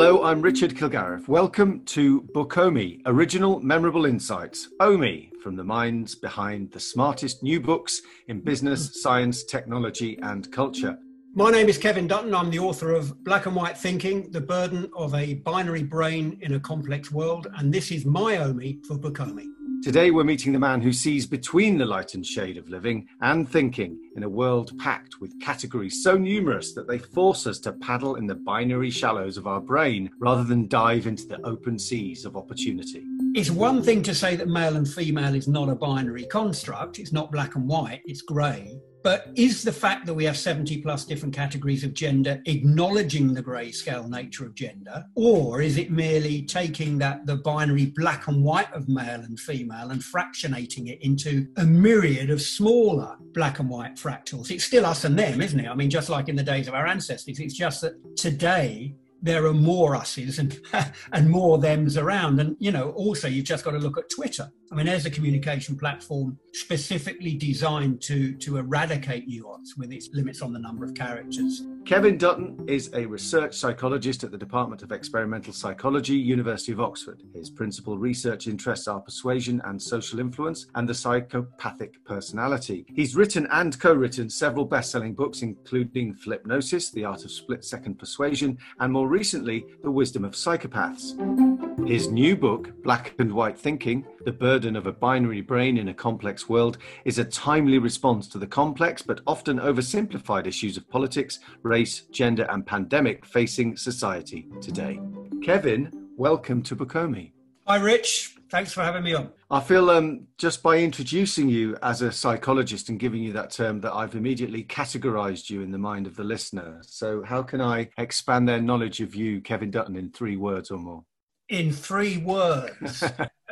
Hello, I'm Richard Kilgarriff. Welcome to Bookomi, Original Memorable Insights, OMI, from the minds behind the smartest new books in business, science, technology and culture. My name is Kevin Dutton. I'm the author of Black and White Thinking, The Burden of a Binary Brain in a Complex World, and this is my OMI for Bookomi. Today we're meeting the man who sees between the light and shade of living and thinking in a world packed with categories so numerous that they force us to paddle in the binary shallows of our brain rather than dive into the open seas of opportunity. It's one thing to say that male and female is not a binary construct. It's not black and white, it's grey. But is the fact that we have 70 plus different categories of gender acknowledging the grayscale nature of gender? Or is it merely taking the binary black and white of male and female and fractionating it into a myriad of smaller black and white fractals? It's still us and them, isn't it? I mean, just like in the days of our ancestors, it's just that today there are more us's and more thems around. And, you know, also you've just got to look at Twitter. I mean, there's a communication platform specifically designed to eradicate nuance with its limits on the number of characters. Kevin Dutton is a research psychologist at the Department of Experimental Psychology, University of Oxford. His principal research interests are persuasion and social influence and the psychopathic personality. He's written and co-written several best-selling books, including Flipnosis, The Art of Split-Second Persuasion, and more recently, The Wisdom of Psychopaths. His new book, Black and White Thinking, The Burden of a Binary Brain in a Complex World, is a timely response to the complex but often oversimplified issues of politics, race, gender and pandemic facing society today. Kevin, welcome to Bookomi. Hi, Rich. Thanks for having me on. I feel just by introducing you as a psychologist and giving you that term that I've immediately categorized you in the mind of the listener. So how can I expand their knowledge of you, Kevin Dutton, in 3 words or more? In 3 words.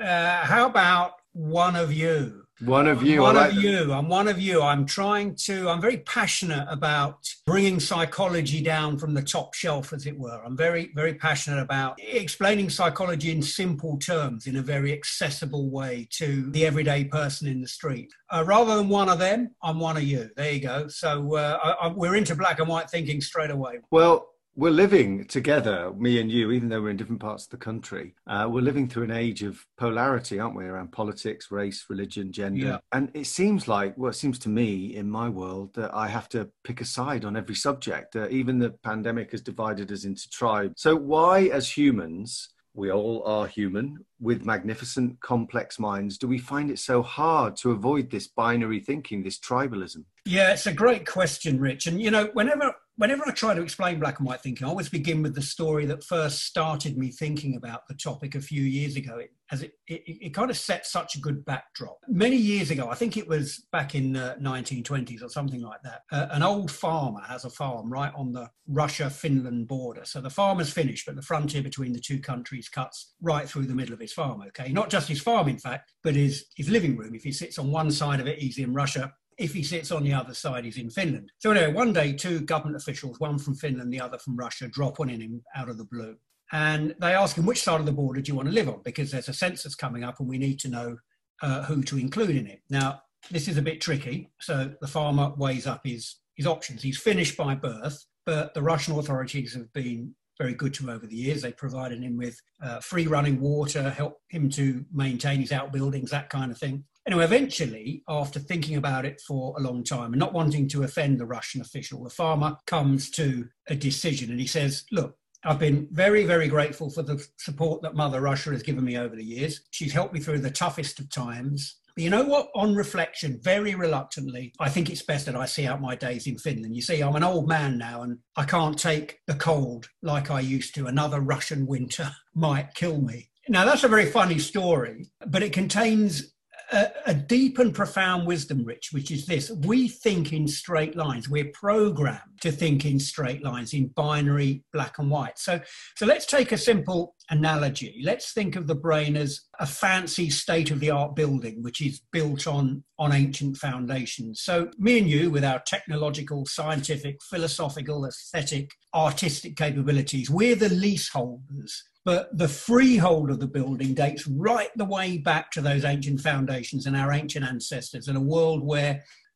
How about one of you? One of you. One of you. I'm one of you. I'm very passionate about bringing psychology down from the top shelf, as it were. I'm very, very passionate about explaining psychology in simple terms in a very accessible way to the everyday person in the street. Rather than one of them, I'm one of you. There you go. So we're into black and white thinking straight away. Well, we're living together, me and you, even though we're in different parts of the country. We're living through an age of polarity, aren't we, around politics, race, religion, gender. Yeah. And it seems to me in my world that I have to pick a side on every subject. Even the pandemic has divided us into tribes. So why, as humans, we all are human, with magnificent, complex minds, do we find it so hard to avoid this binary thinking, this tribalism? Yeah, it's a great question, Rich. And, you know, whenever I try to explain black and white thinking, I always begin with the story that first started me thinking about the topic a few years ago, as it kind of set such a good backdrop. Many years ago, I think it was back in the 1920s or something like that, an old farmer has a farm right on the Russia-Finland border. So the farmer's finished, but the frontier between the 2 countries cuts right through the middle of his farm, okay? Not just his farm, in fact, but his living room. If he sits on one side of it, he's in Russia. If he sits on the other side, he's in Finland. So anyway, one day, 2 government officials, one from Finland, the other from Russia, drop on him out of the blue. And they ask him, which side of the border do you want to live on? Because there's a census coming up and we need to know who to include in it. Now, this is a bit tricky. So the farmer weighs up his options. He's Finnish by birth, but the Russian authorities have been very good to him over the years. They provided him with free running water, helped him to maintain his outbuildings, that kind of thing. Anyway, eventually, after thinking about it for a long time and not wanting to offend the Russian official, the farmer comes to a decision and he says, look, I've been very, very grateful for the support that Mother Russia has given me over the years. She's helped me through the toughest of times. But you know what? On reflection, very reluctantly, I think it's best that I see out my days in Finland. You see, I'm an old man now and I can't take the cold like I used to. Another Russian winter might kill me. Now, that's a very funny story, but it contains a deep and profound wisdom, Rich, which is this. We think in straight lines. We're programmed to think in straight lines, in binary black and white. So let's take a simple analogy. Let's think of the brain as a fancy state-of-the-art building, which is built on ancient foundations. So me and you, with our technological, scientific, philosophical, aesthetic, artistic capabilities, we're the leaseholders. But the freehold of the building dates right the way back to those ancient foundations and our ancient ancestors, in a world where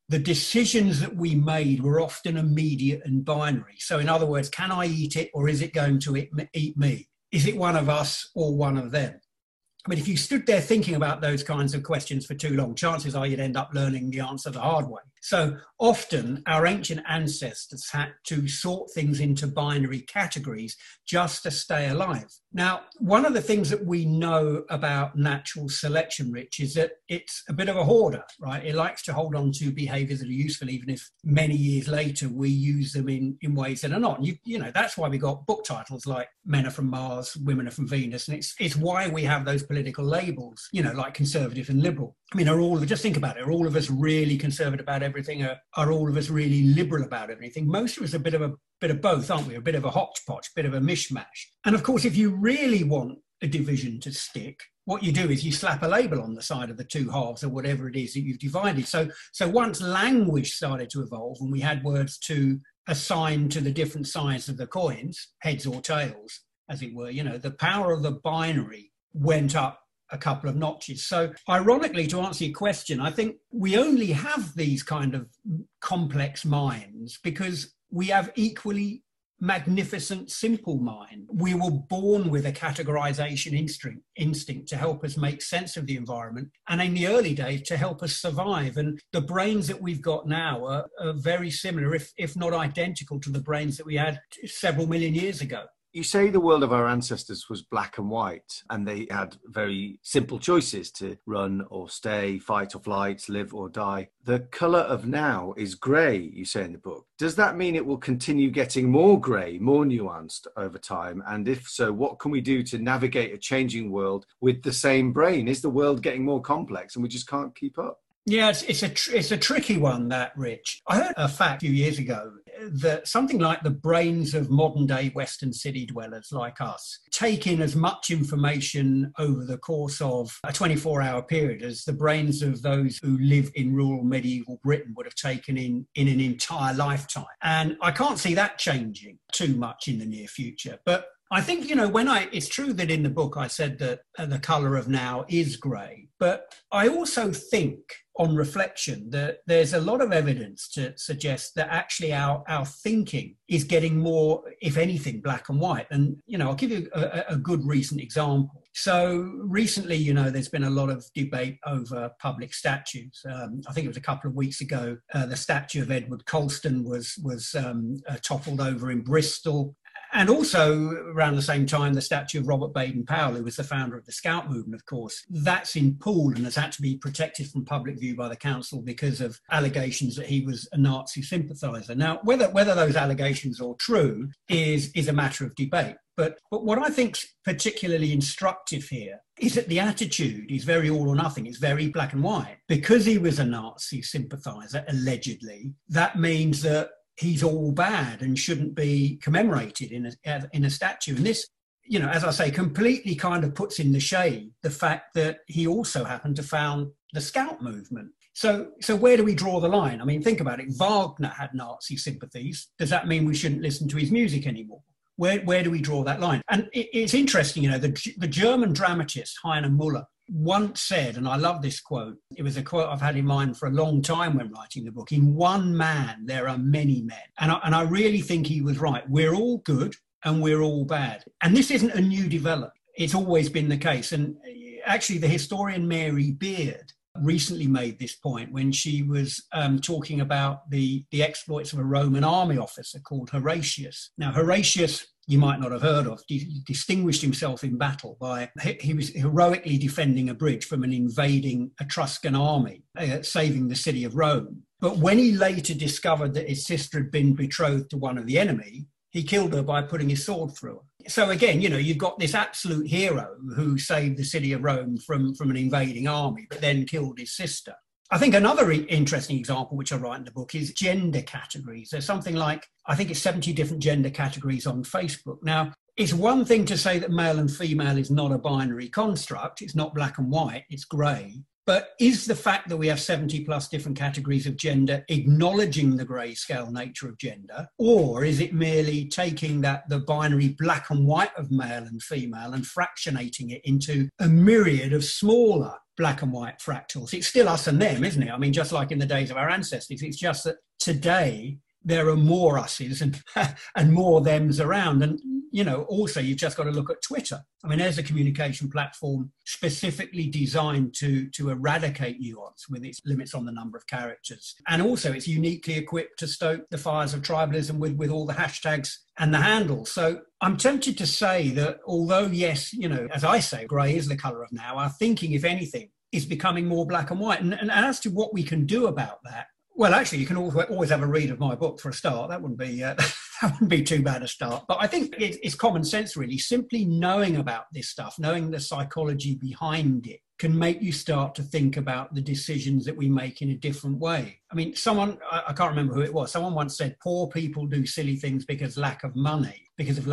the decisions that we made were often immediate and binary. So in other words, can I eat it or is it going to eat me? Is it one of us or one of them? I mean, if you stood there thinking about those kinds of questions for too long, chances are you'd end up learning the answer the hard way. So often our ancient ancestors had to sort things into binary categories just to stay alive. Now, one of the things that we know about natural selection, Rich, is that it's a bit of a hoarder, right? It likes to hold on to behaviours that are useful, even if many years later we use them in ways that are not. And you know, that's why we got book titles like Men Are From Mars, Women Are From Venus. And it's why we have those political labels, you know, like conservative and liberal. I mean, just think about it, are all of us really conservative about everything? Are all of us really liberal about everything? Most of us are a bit of both, aren't we? A bit of a hodgepodge, a bit of a mishmash. And of course, if you really want a division to stick, what you do is you slap a label on the side of the two halves or whatever it is that you've divided. So once language started to evolve and we had words to assign to the different sides of the coins, heads or tails, as it were, you know, the power of the binary went up a couple of notches. So ironically, to answer your question, I think we only have these kind of complex minds because we have equally magnificent, simple mind. We were born with a categorization instinct to help us make sense of the environment, and in the early days to help us survive. And the brains that we've got now are very similar, if not identical, to the brains that we had several million years ago. You say the world of our ancestors was black and white, and they had very simple choices to run or stay, fight or flight, live or die. The colour of now is grey, you say in the book. Does that mean it will continue getting more grey, more nuanced over time? And if so, what can we do to navigate a changing world with the same brain? Is the world getting more complex and we just can't keep up? Yeah, it's a tricky one, that, Rich. I heard a fact a few years ago that something like the brains of modern-day Western city dwellers like us take in as much information over the course of a 24-hour period as the brains of those who live in rural medieval Britain would have taken in an entire lifetime. And I can't see that changing too much in the near future. But I think, you know, it's true that in the book I said that the colour of now is grey, but I also think on reflection that there's a lot of evidence to suggest that actually our thinking is getting more, if anything, black and white. And, you know, I'll give you a good recent example. So recently, you know, there's been a lot of debate over public statues. I think it was a couple of weeks ago, the statue of Edward Colston was toppled over in Bristol. And also, around the same time, the statue of Robert Baden-Powell, who was the founder of the Scout movement, of course, that's in Poole and has had to be protected from public view by the council because of allegations that he was a Nazi sympathiser. Now, whether those allegations are true is a matter of debate. But what I think's particularly instructive here is that the attitude is very all or nothing. It's very black and white. Because he was a Nazi sympathiser, allegedly, that means that he's all bad and shouldn't be commemorated in a statue. And this, you know, as I say, completely kind of puts in the shade the fact that he also happened to found the Scout movement. So where do we draw the line? I mean, think about it. Wagner had Nazi sympathies. Does that mean we shouldn't listen to his music anymore? Where do we draw that line? And it's interesting, you know, the German dramatist Heiner Müller once said, and I love this quote, it was a quote I've had in mind for a long time when writing the book, in one man there are many men. And I really think he was right. We're all good and we're all bad. And this isn't a new development. It's always been the case. And actually the historian Mary Beard recently made this point when she was talking about the exploits of a Roman army officer called Horatius. Now, Horatius, you might not have heard of, distinguished himself in battle by, he was heroically defending a bridge from an invading Etruscan army, saving the city of Rome. But when he later discovered that his sister had been betrothed to one of the enemy, he killed her by putting his sword through her. So again, you know, you've got this absolute hero who saved the city of Rome from an invading army, but then killed his sister. I think another interesting example, which I write in the book, is gender categories. There's something like, I think it's 70 different gender categories on Facebook. Now, it's one thing to say that male and female is not a binary construct. It's not black and white, it's grey. But is the fact that we have 70 plus different categories of gender acknowledging the grayscale nature of gender? Or is it merely taking the binary black and white of male and female and fractionating it into a myriad of smaller black and white fractals. It's still us and them, isn't it? I mean, just like in the days of our ancestors, it's just that today there are more us's and more thems around. And, also you've just got to look at Twitter. I mean, there's a communication platform specifically designed to eradicate nuance with its limits on the number of characters. And also it's uniquely equipped to stoke the fires of tribalism with all the hashtags and the handles. So I'm tempted to say that although, yes, as I say, grey is the colour of now, our thinking, if anything, is becoming more black and white. And as to what we can do about that, well, actually, you can always have a read of my book for a start. That wouldn't be that wouldn't be too bad a start. But I think it's common sense, really. Simply knowing about this stuff, knowing the psychology behind it, can make you start to think about the decisions that we make in a different way. I mean, I can't remember who it was. Someone once said, poor people do silly things because of lack of money,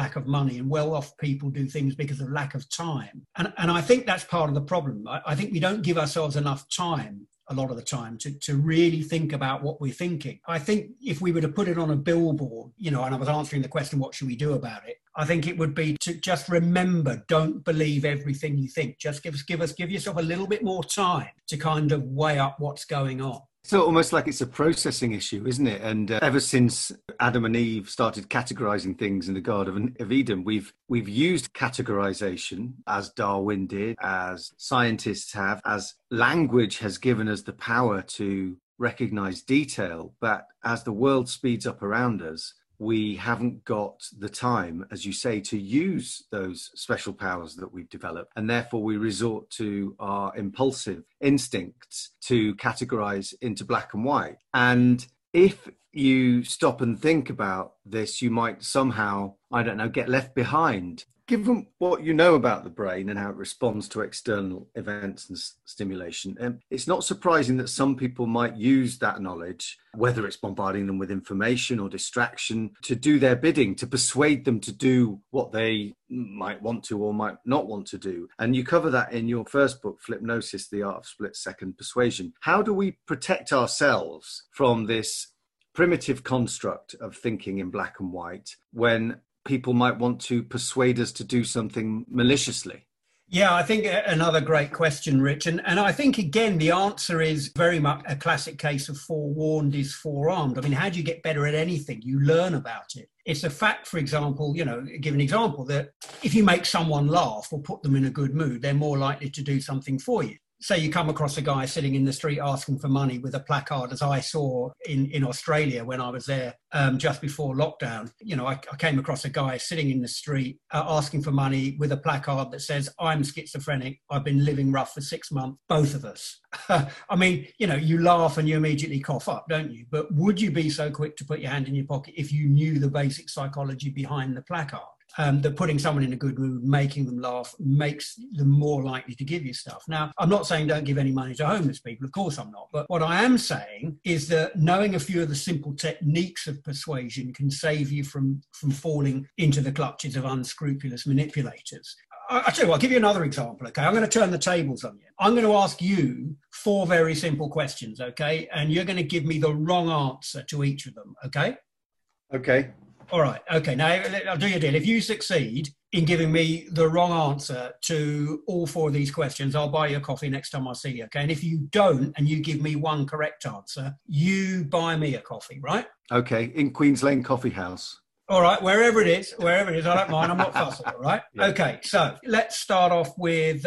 and well-off people do things because of lack of time. And I think that's part of the problem. I think we don't give ourselves enough time a lot of the time to really think about what we're thinking. I think if we were to put it on a billboard, and I was answering the question, what should we do about it? I think it would be to just remember, don't believe everything you think. Just give yourself a little bit more time to kind of weigh up what's going on. So almost like it's a processing issue, isn't it? And ever since Adam and Eve started categorizing things in the Garden of Eden, we've used categorization, as Darwin did, as scientists have, as language has given us the power to recognize detail. But as the world speeds up around us, we haven't got the time, as you say, to use those special powers that we've developed. And therefore we resort to our impulsive instincts to categorize into black and white. And if you stop and think about this, you might somehow, get left behind. Given what you know about the brain and how it responds to external events and stimulation, it's not surprising that some people might use that knowledge, whether it's bombarding them with information or distraction, to do their bidding, to persuade them to do what they might want to or might not want to do. And you cover that in your first book, Flipnosis, The Art of Split-Second Persuasion. How do we protect ourselves from this primitive construct of thinking in black and white when people might want to persuade us to do something maliciously? Yeah, I think another great question, Rich. And I think, again, the answer is very much a classic case of forewarned is forearmed. I mean, how do you get better at anything? You learn about it. It's a fact, for example, give an example, that if you make someone laugh or put them in a good mood, they're more likely to do something for you. Say you come across a guy sitting in the street asking for money with a placard, as I saw in Australia when I was there just before lockdown. I came across a guy sitting in the street asking for money with a placard that says, I'm schizophrenic, I've been living rough for 6 months, both of us. I mean, you laugh and you immediately cough up, don't you? But would you be so quick to put your hand in your pocket if you knew the basic psychology behind the placard? That putting someone in a good mood, making them laugh, makes them more likely to give you stuff. Now, I'm not saying don't give any money to homeless people. Of course I'm not. But what I am saying is that knowing a few of the simple techniques of persuasion can save you from falling into the clutches of unscrupulous manipulators. I'll tell you what, I'll give you another example, okay? I'm going to turn the tables on you. I'm going to ask you 4 very simple questions, okay? And you're going to give me the wrong answer to each of them, okay? Okay. All right. Okay. Now, I'll do your deal. If you succeed in giving me the wrong answer to all 4 of these questions, I'll buy you a coffee next time I see you. Okay. And if you don't, and you give me one correct answer, you buy me a coffee, right? Okay. In Queen's Lane Coffee House. All right. Wherever it is, I don't mind. I'm not fussy. All right. Yeah. Okay. So let's start off with,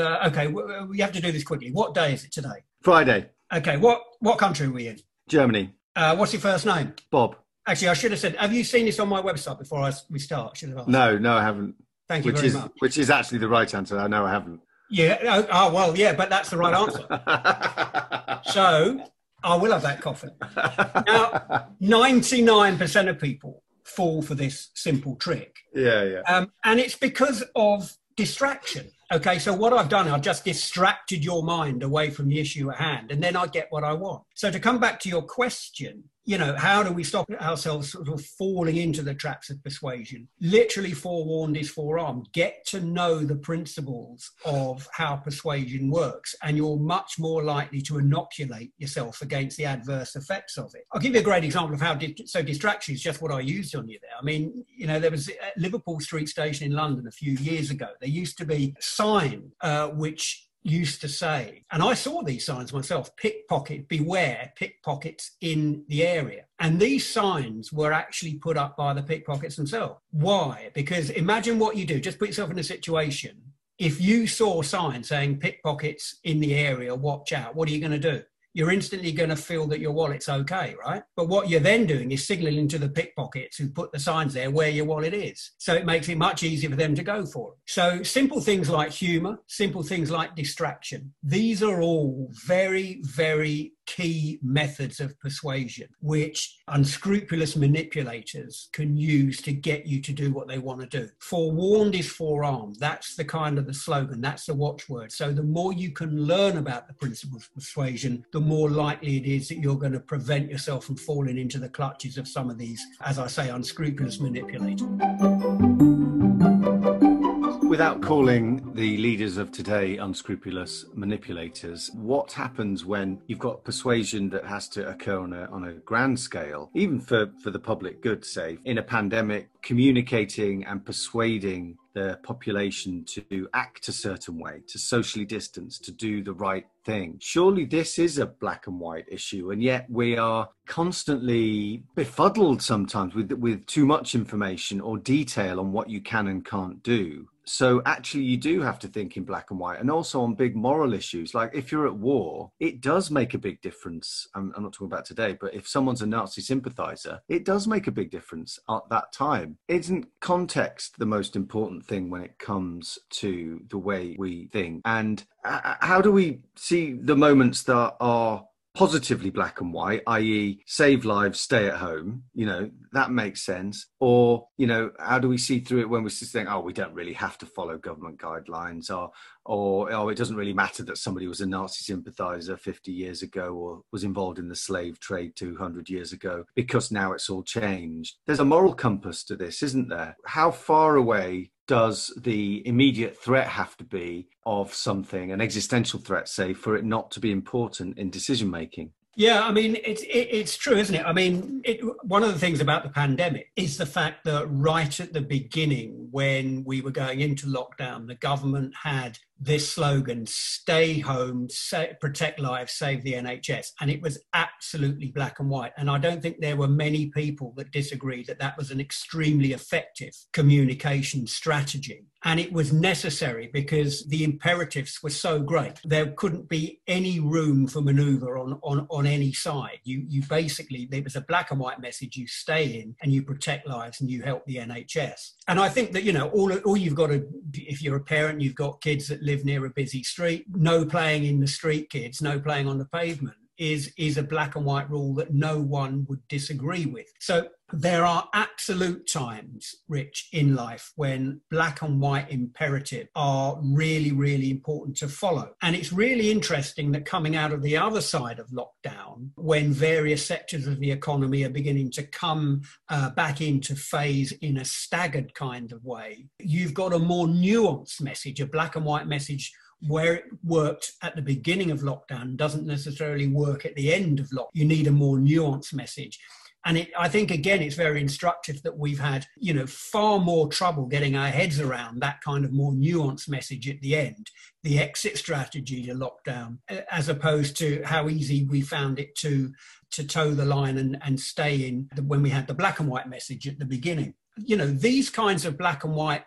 we have to do this quickly. What day is it today? Friday. Okay. What country are we in? Germany. What's your first name? Bob. Actually, I should have said, have you seen this on my website before we start? Should have asked. No, I haven't. Thank you very much. Which is actually the right answer. I know I haven't. Yeah. Well, yeah, but that's the right answer. So I will have that coffee. Now, 99% of people fall for this simple trick. Yeah. And it's because of distraction. Okay, so what I've done, I've just distracted your mind away from the issue at hand, and then I get what I want. So to come back to your question, how do we stop ourselves sort of falling into the traps of persuasion? Literally, forewarned is forearmed. Get to know the principles of how persuasion works, and you're much more likely to inoculate yourself against the adverse effects of it. I'll give you a great example of how distraction is just what I used on you there. I mean, there was at Liverpool Street Station in London a few years ago. There used to be a sign which used to say, and I saw these signs myself, pickpocket, beware, pickpockets in the area. And these signs were actually put up by the pickpockets themselves. Why? Because imagine what you do. Just put yourself in a situation. If you saw signs saying pickpockets in the area, watch out, what are you going to do? You're instantly going to feel that your wallet's okay, right? But what you're then doing is signaling to the pickpockets who put the signs there where your wallet is. So it makes it much easier for them to go for it. So simple things like humor, simple things like distraction, these are all very, very key methods of persuasion, which unscrupulous manipulators can use to get you to do what they want to do. Forewarned is forearmed. That's the kind of the slogan. That's the watchword. So the more you can learn about the principles of persuasion, the more likely it is that you're going to prevent yourself from falling into the clutches of some of these, as I say, unscrupulous manipulators. Without calling the leaders of today unscrupulous manipulators, what happens when you've got persuasion that has to occur on a grand scale, even for the public good, say, in a pandemic, communicating and persuading the population to act a certain way, to socially distance, to do the right thing? Surely this is a black and white issue, and yet we are constantly befuddled sometimes with too much information or detail on what you can and can't do. So actually you do have to think in black and white, and also on big moral issues. Like if you're at war, it does make a big difference. I'm not talking about today, but if someone's a Nazi sympathizer, it does make a big difference at that time. Isn't context the most important thing when it comes to the way we think? And how do we see the moments that are positively black and white, i.e. save lives, stay at home, that makes sense? Or, how do we see through it when we just think, we don't really have to follow government guidelines, or it doesn't really matter that somebody was a Nazi sympathizer 50 years ago or was involved in the slave trade 200 years ago, because now it's all changed. There's a moral compass to this, isn't there? How far away does the immediate threat have to be of something, an existential threat, say, for it not to be important in decision making? Yeah, I mean, it's true, isn't it? I mean, one of the things about the pandemic is the fact that right at the beginning, when we were going into lockdown, the government had this slogan, stay home, protect lives, save the NHS. And it was absolutely black and white. And I don't think there were many people that disagreed that that was an extremely effective communication strategy. And it was necessary because the imperatives were so great. There couldn't be any room for maneuver on any side. You basically, there was a black and white message: you stay in and you protect lives and you help the NHS. And I think that, all you've got to, if you're a parent, you've got kids that live near a busy street, no playing in the street, kids, no playing on the pavement is a black and white rule that no one would disagree with. So there are absolute times, Rich, in life when black and white imperative are really, really important to follow. And it's really interesting that coming out of the other side of lockdown, when various sectors of the economy are beginning to come back into phase in a staggered kind of way, you've got a more nuanced message, a black and white message where it worked at the beginning of lockdown doesn't necessarily work at the end of lockdown. You need a more nuanced message. And I think, again, it's very instructive that we've had, far more trouble getting our heads around that kind of more nuanced message at the end, the exit strategy to lockdown, as opposed to how easy we found it to toe the line and stay in when we had the black and white message at the beginning. These kinds of black and white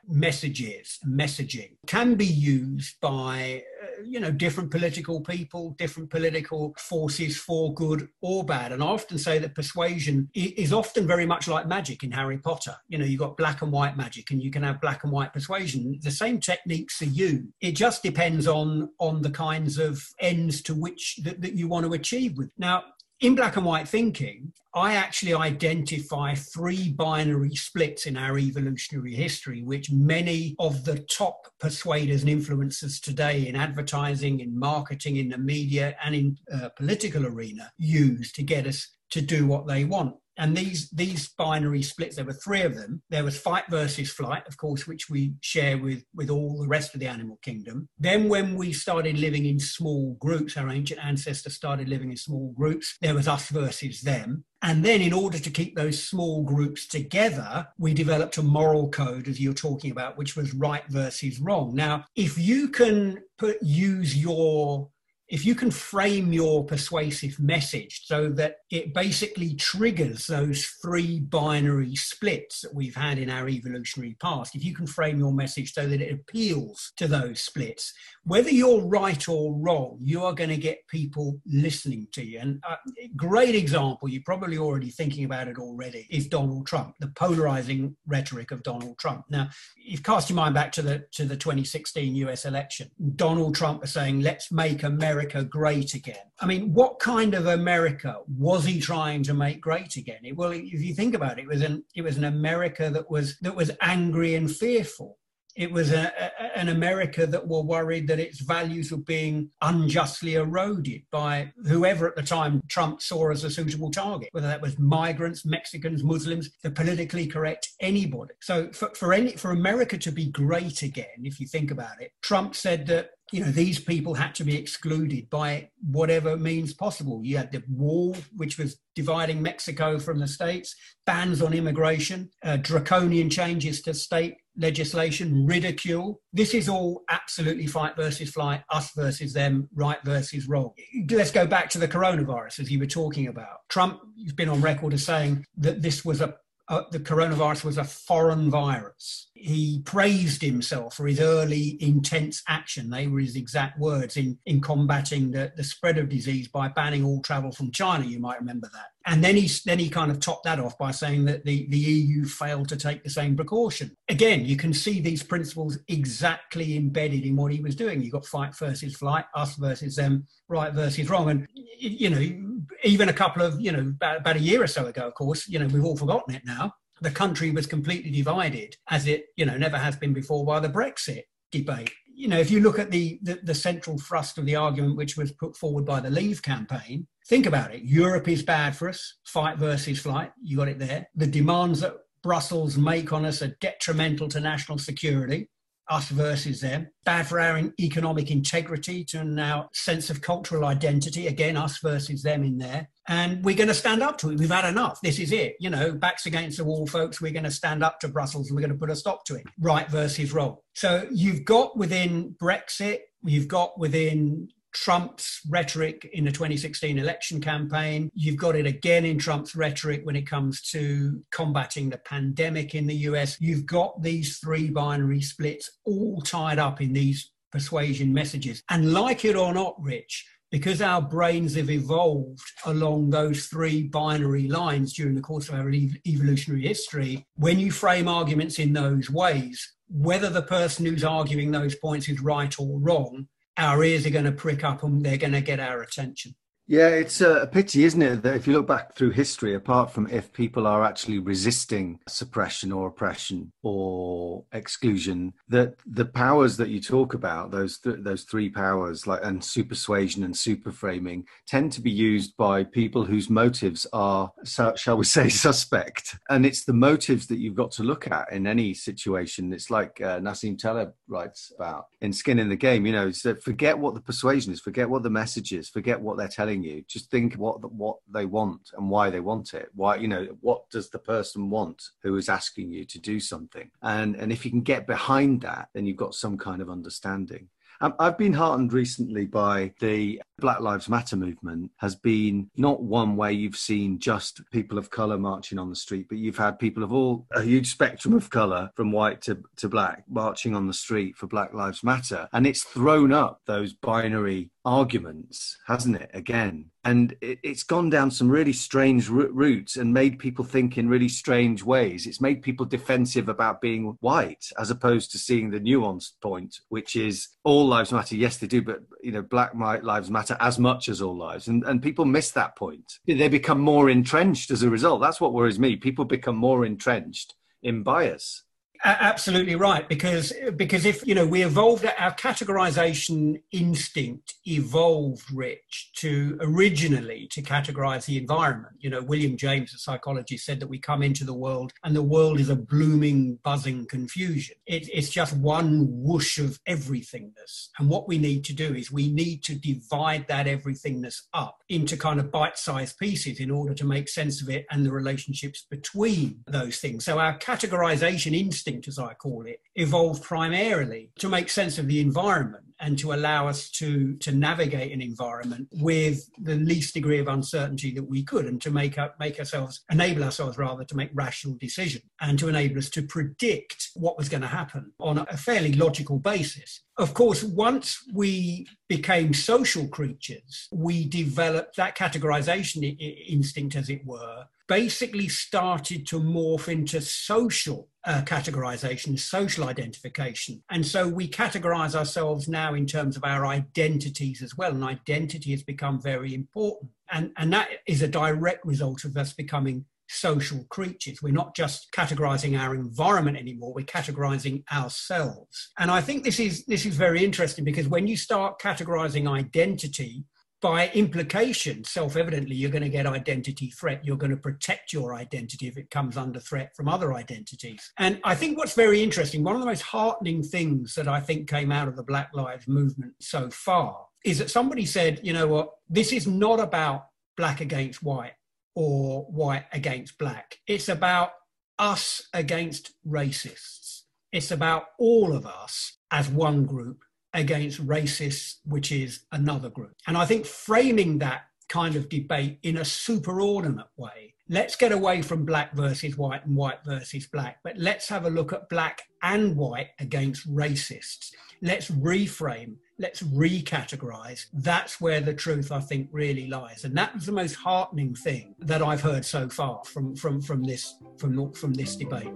messaging can be used by, different political people, different political forces for good or bad. And I often say that persuasion is often very much like magic in Harry Potter. You've got black and white magic and you can have black and white persuasion. The same techniques are used. It just depends on the kinds of ends to which that you want to achieve with. Now, in black and white thinking, I actually identify 3 binary splits in our evolutionary history, which many of the top persuaders and influencers today in advertising, in marketing, in the media, and in political arena use to get us to do what they want. And these binary splits, there were 3 of them. There was fight versus flight, of course, which we share with all the rest of the animal kingdom. Then when we started living in small groups, our ancient ancestors started living in small groups, there was us versus them. And then in order to keep those small groups together, we developed a moral code, as you're talking about, which was right versus wrong. Now, if you can if you can frame your persuasive message so that it basically triggers those three binary splits that we've had in our evolutionary past, if you can frame your message so that it appeals to those splits, whether you're right or wrong, you are going to get people listening to you. And a great example, you're probably already thinking about it already, is Donald Trump, the polarizing rhetoric of Donald Trump. Now, you've cast your mind back to the 2016 US election. Donald Trump was saying, let's make America great again. I mean, what kind of America was he trying to make great again? Well, if you think about it, it was an America that was angry and fearful. It was an America that were worried that its values were being unjustly eroded by whoever at the time Trump saw as a suitable target, whether that was migrants, Mexicans, Muslims, the politically correct, anybody. So for America to be great again, if you think about it, Trump said that these people had to be excluded by whatever means possible. You had the wall, which was dividing Mexico from the states, bans on immigration, draconian changes to state legislation, ridicule. This is all absolutely fight versus flight, us versus them, right versus wrong. Let's go back to the coronavirus, as you were talking about. Trump has been on record as saying that this was the coronavirus was a foreign virus. He praised himself for his early intense action. They were his exact words in combating the spread of disease by banning all travel from China. You might remember that. And then he kind of topped that off by saying that the EU failed to take the same precaution. Again, you can see these principles exactly embedded in what he was doing. You've got fight versus flight, us versus them, right versus wrong. And, even a couple of, about a year or so ago, of course, we've all forgotten it now. The country was completely divided, as it, never has been before, by the Brexit debate. If you look at the central thrust of the argument, which was put forward by the Leave campaign, think about it. Europe is bad for us, fight versus flight. You got it there. The demands that Brussels make on us are detrimental to national security, us versus them. Bad for our economic integrity, to our sense of cultural identity, again, us versus them in there. And we're going to stand up to it. We've had enough. This is it. Backs against the wall, folks. We're going to stand up to Brussels and we're going to put a stop to it. Right versus wrong. So you've got within Brexit, you've got within Trump's rhetoric in the 2016 election campaign. You've got it again in Trump's rhetoric when it comes to combating the pandemic in the US. You've got these three binary splits all tied up in these persuasion messages. And like it or not, Rich, because our brains have evolved along those three binary lines during the course of our evolutionary history, when you frame arguments in those ways, whether the person who's arguing those points is right or wrong, our ears are going to prick up and they're going to get our attention. Yeah, it's a pity, isn't it, that if you look back through history, apart from if people are actually resisting suppression or oppression or exclusion, that the powers that you talk about, those three powers, like and super persuasion and super framing, tend to be used by people whose motives are, shall we say, suspect. And it's the motives that you've got to look at in any situation. It's like Nassim Taleb writes about in Skin in the Game. So forget what the persuasion is, forget what the message is, forget what they're telling you. Just think what they want and why they want it. Why, what does the person want who is asking you to do something? And if you can get behind that, then you've got some kind of understanding. I've been heartened recently by the Black Lives Matter movement. Has been not one where you've seen just people of colour marching on the street, but you've had people of a huge spectrum of colour, from white to black, marching on the street for Black Lives Matter. And it's thrown up those binary arguments, hasn't it, again? And it's gone down some really strange routes and made people think in really strange ways. It's made people defensive about being white, as opposed to seeing the nuanced point, which is all lives matter. Yes, they do, but Black lives matter as much as all lives. And people miss that point. They become more entrenched as a result. That's what worries me. People become more entrenched in bias. Absolutely right, because if we evolved, our categorization instinct evolved, Rich, to originally to categorize the environment. William James, a psychologist, said that we come into the world and the world is a blooming, buzzing confusion. It's just one whoosh of everythingness, and what we need to do is we need to divide that everythingness up into kind of bite-sized pieces in order to make sense of it and the relationships between those things. So our categorization instinct, as I call it, evolved primarily to make sense of the environment and to allow us to navigate an environment with the least degree of uncertainty that we could, and to enable ourselves rather to make rational decisions, and to enable us to predict what was going to happen on a fairly logical basis. Of course, once we became social creatures, we developed that categorization instinct, as it were, basically started to morph into social categorization, social identification. And so we categorize ourselves now in terms of our identities as well. And identity has become very important. And that is a direct result of us becoming social creatures. We're not just categorizing our environment anymore, we're categorizing ourselves. And I think this is very interesting, because when you start categorizing identity, by implication, self-evidently, you're going to get identity threat. You're going to protect your identity if it comes under threat from other identities. And I think what's very interesting, one of the most heartening things that I think came out of the Black Lives Movement so far, is that somebody said, you know what, this is not about black against white or white against black. It's about us against racists. It's about all of us as one group against racists, which is another group. And I think framing that kind of debate in a superordinate way, let's get away from black versus white and white versus black, but let's have a look at black and white against racists. Let's reframe, let's recategorize. That's where the truth, I think, really lies. And that was the most heartening thing that I've heard so far from this debate.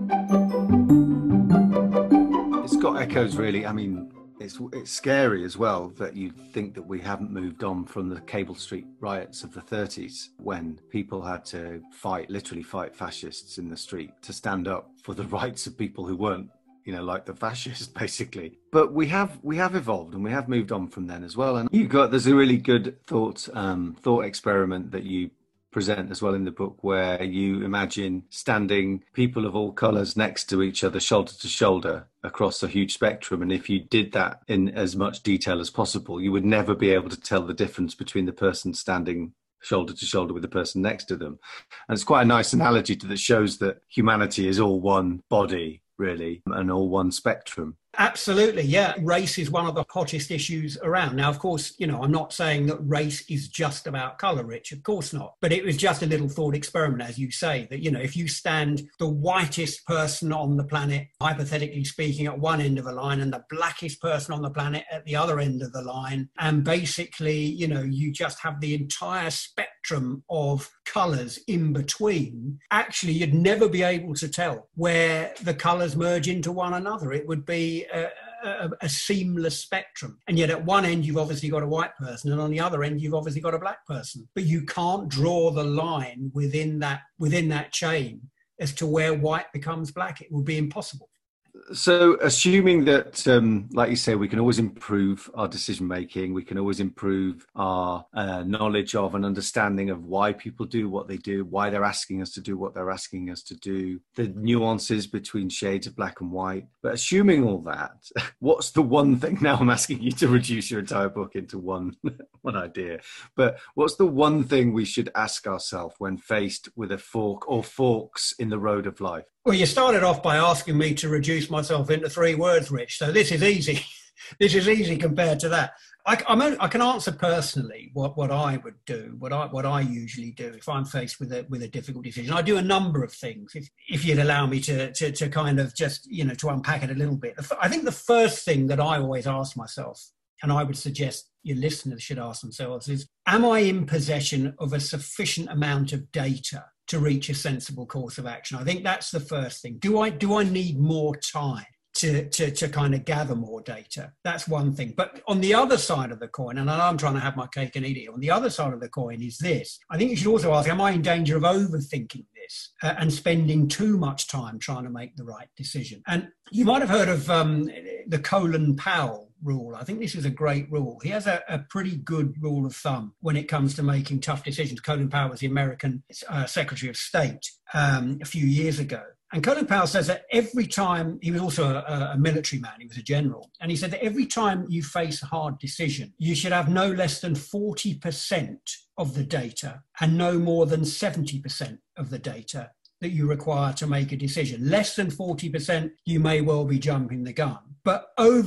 It's got echoes, really. I mean, it's scary as well that you think that we haven't moved on from the Cable Street riots of the 30s, when people had to literally fight fascists in the street to stand up for the rights of people who weren't, like the fascists, basically. But we have evolved, and we have moved on from then as well. And there's a really good thought experiment that you present as well in the book, where you imagine standing people of all colours next to each other, shoulder to shoulder, across a huge spectrum. And if you did that in as much detail as possible, you would never be able to tell the difference between the person standing shoulder to shoulder with the person next to them. And it's quite a nice analogy that shows that humanity is all one body, really, and all one spectrum. Absolutely, yeah. Race is one of the hottest issues around. Now, of course, I'm not saying that race is just about colour, Rich, of course not. But it was just a little thought experiment, as you say, that, if you stand the whitest person on the planet, hypothetically speaking, at one end of a line, and the blackest person on the planet at the other end of the line, and basically, you just have the entire spectrum of colours in between, actually, you'd never be able to tell where the colours merge into one another. It would be a seamless spectrum. And yet at one end, you've obviously got a white person, and on the other end, you've obviously got a black person. But you can't draw the line within that chain as to where white becomes black. It would be impossible. So assuming that, like you say, we can always improve our decision making, we can always improve our knowledge of and understanding of why people do what they do, why they're asking us to do what they're asking us to do, the nuances between shades of black and white. But assuming all that, what's the one thing? Now I'm asking you to reduce your entire book into one idea. But what's the one thing we should ask ourselves when faced with a fork or forks in the road of life? Well, you started off by asking me to reduce myself into 3 words, Rich. So this is easy. This is easy compared to that. I can answer personally what I would do, what I usually do if I'm faced with a difficult decision. I do a number of things. If you'd allow me to kind of just to unpack it a little bit. I think the first thing that I always ask myself, and I would suggest your listeners should ask themselves, is: am I in possession of a sufficient amount of data to reach a sensible course of action? I think that's the first thing. Do I need more time to kind of gather more data? That's one thing. But on the other side of the coin, and I know I'm trying to have my cake and eat it, on the other side of the coin is this. I think you should also ask, am I in danger of overthinking this? this and spending too much time trying to make the right decision. And you might have heard of the Colin Powell rule. I think this is a great rule. He has a pretty good rule of thumb when it comes to making tough decisions. Colin Powell was the American Secretary of State a few years ago. And Colin Powell says that every time, he was also a military man, he was a general, and he said that every time you face a hard decision, you should have no less than 40% of the data and no more than 70% of the data that you require to make a decision. Less than 40%, you may well be jumping the gun. But over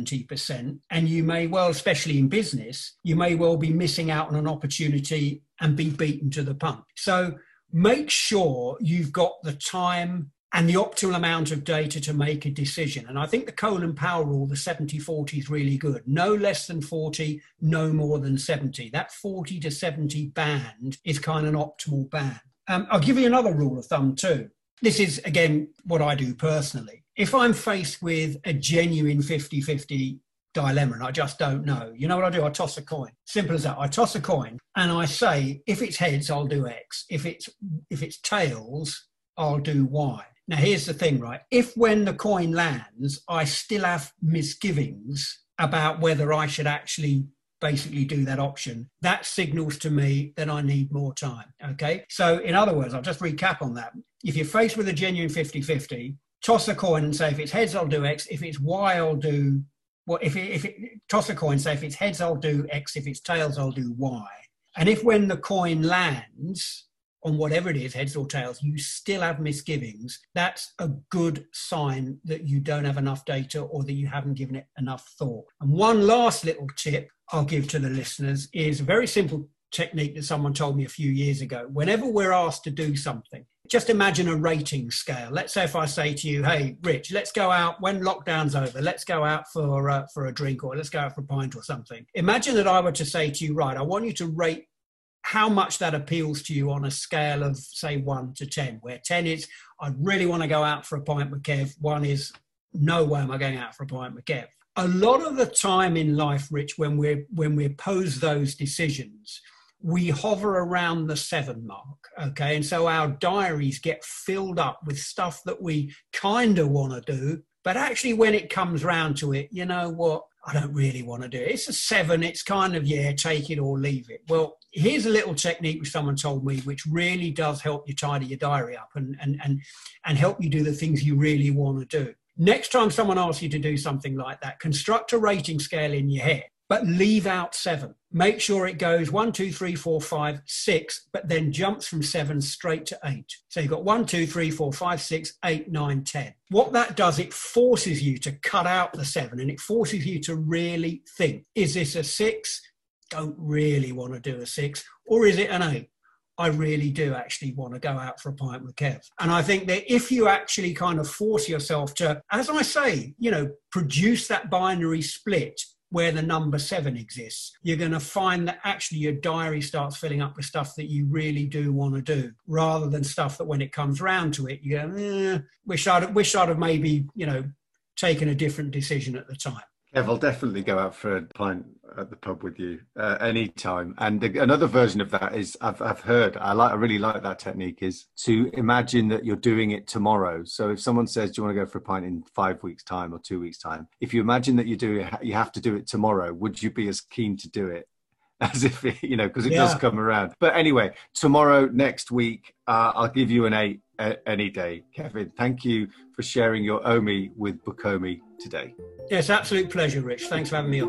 70%, and you may well, especially in business, you may well be missing out on an opportunity and be beaten to the punch. So make sure you've got the time and the optimal amount of data to make a decision. And I think the Colin Powell rule, the 70-40, is really good. No less than 40, no more than 70. That 40 to 70 band is kind of an optimal band. I'll give you another rule of thumb too. This is, again, what I do personally. If I'm faced with a genuine 50-50 dilemma and I just don't know, you know what I do? I toss a coin. Simple as that. I toss a coin and I say, if it's heads, I'll do X. If it's tails, I'll do Y. Now, here's the thing, right? If when the coin lands, I still have misgivings about whether I should actually basically do that option, that signals to me that I need more time, okay? So in other words, I'll just recap on that. If you're faced with a genuine 50-50, toss a coin and say, if it's heads, I'll do X. If it's Y, I'll do... Well, toss a coin, say, if it's heads, I'll do X. If it's tails, I'll do Y. And if when the coin lands on whatever it is, heads or tails, you still have misgivings, that's a good sign that you don't have enough data or that you haven't given it enough thought. And one last little tip I'll give to the listeners is a very simple technique that someone told me a few years ago. Whenever we're asked to do something, just imagine a rating scale. Let's say if I say to you, hey, Rich, let's go out when lockdown's over. Let's go out for a drink, or let's go out for a pint or something. Imagine that I were to say to you, right, I want you to rate how much that appeals to you on a scale of, say, 1 to 10, where 10 is, I really want to go out for a pint with Kev. 1 is, no way am I going out for a pint with Kev. A lot of the time in life, Rich, when we pose those decisions, we hover around the 7 mark, okay? And so our diaries get filled up with stuff that we kind of want to do, but actually when it comes round to it, you know what? I don't really want to do it. It's a 7. It's kind of, yeah, take it or leave it. Well, here's a little technique which someone told me, which really does help you tidy your diary up and help you do the things you really want to do. Next time someone asks you to do something like that, construct a rating scale in your head, but leave out 7. Make sure it goes 1, 2, 3, 4, 5, 6, but then jumps from 7 straight to 8. So you've got 1, 2, 3, 4, 5, 6, 8, 9, 10. What that does, it forces you to cut out the 7 and it forces you to really think, is this a 6? Don't really want to do a 6. Or is it an 8? I really do actually want to go out for a pint with Kev. And I think that if you actually kind of force yourself to, as I say, you know, produce that binary split where the number 7 exists, you're going to find that actually your diary starts filling up with stuff that you really do want to do, rather than stuff that when it comes round to it, you go, wish I'd have maybe, you know, taken a different decision at the time. Kev, I'll definitely go out for a pint at the pub with you any time. And another version of that is I've heard, I really like that technique, is to imagine that you're doing it tomorrow. So if someone says, do you want to go for a pint in 5 weeks' time or 2 weeks' time? If you imagine that you have to do it tomorrow, would you be as keen to do it as if, you know, because it does come around. But anyway, tomorrow, next week, I'll give you an 8 any day. Kevin, thank you for sharing your OMI with Bookome today. Yes, absolute pleasure, Rich. Thanks for having me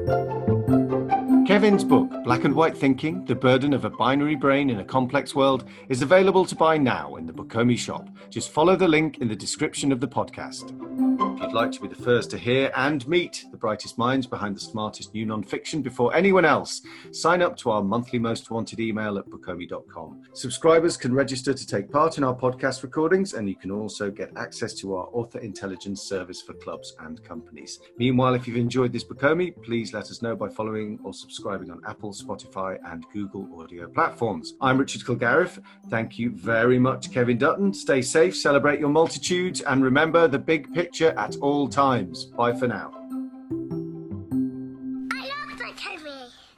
on. Kevin's book, Black and White Thinking, The Burden of a Binary Brain in a Complex World, is available to buy now in the Bookome shop. Just follow the link in the description of the podcast. If you'd like to be the first to hear and meet the brightest minds behind the smartest new non-fiction before anyone else, sign up to our monthly Most Wanted email at bookome.com. Subscribers can register to take part in our podcast recordings, and you can also get access to our author intelligence service for clubs and companies. Meanwhile, if you've enjoyed this Bookome, please let us know by following or subscribing on Apple, Spotify and Google audio platforms. I'm Richard Kilgarriff. Thank you very much, Kevin Dutton. Stay safe, celebrate your multitudes, and remember the big picture at all times. Bye for now. I love that, Kevin.